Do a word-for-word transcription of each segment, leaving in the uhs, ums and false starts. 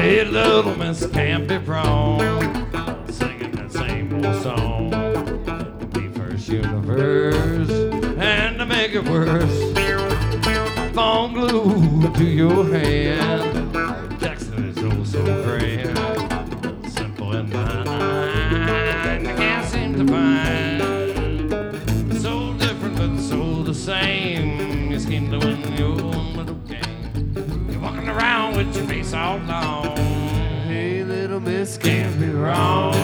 Hey, little miss can't be wrong, singing that same old song. The be first universe, and to make it worse, phone glued to your hand. Texting is oh so grand, simple in my mind. I can't seem to find. So different but so the same. You scheme to win your own little game. You're walking around with your face all long. Hey, little miss, can't be wrong.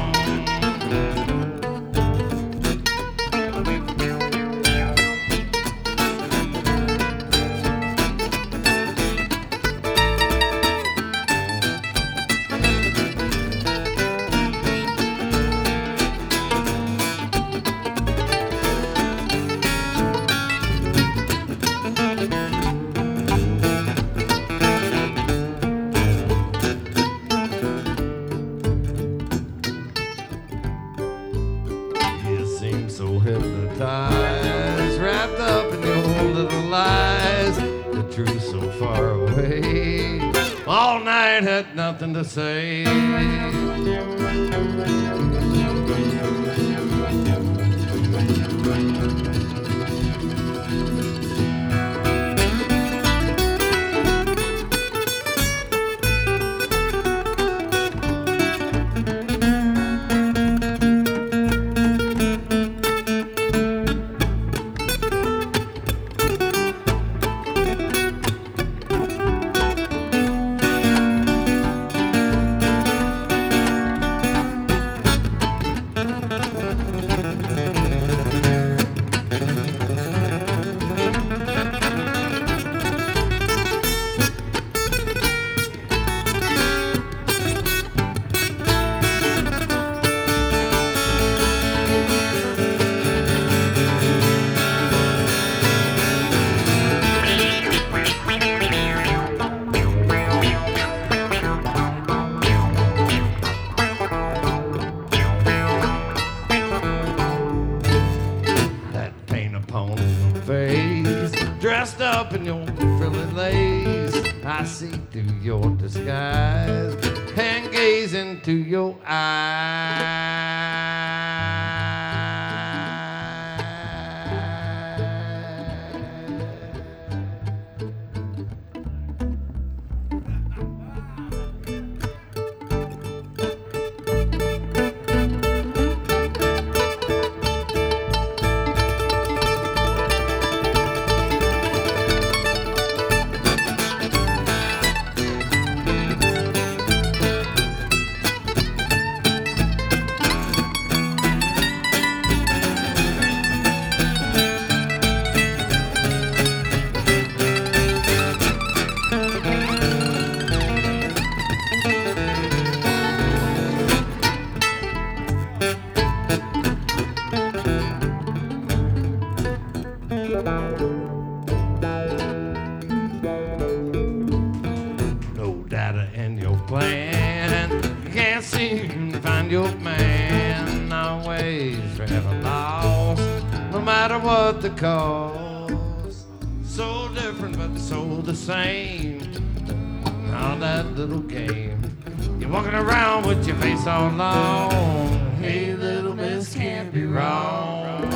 So hypnotized, wrapped up in your little lies, the truth so far away. All night had nothing to say. Face, dressed up in your frilly lace, I see through your disguise and gaze into your eyes. No data in your plan, you can't seem to find your man. Always rather lost, no matter what the cause. So different but so the same. Now that little game, you're walking around with your face all long. Hey, little miss, can't be wrong.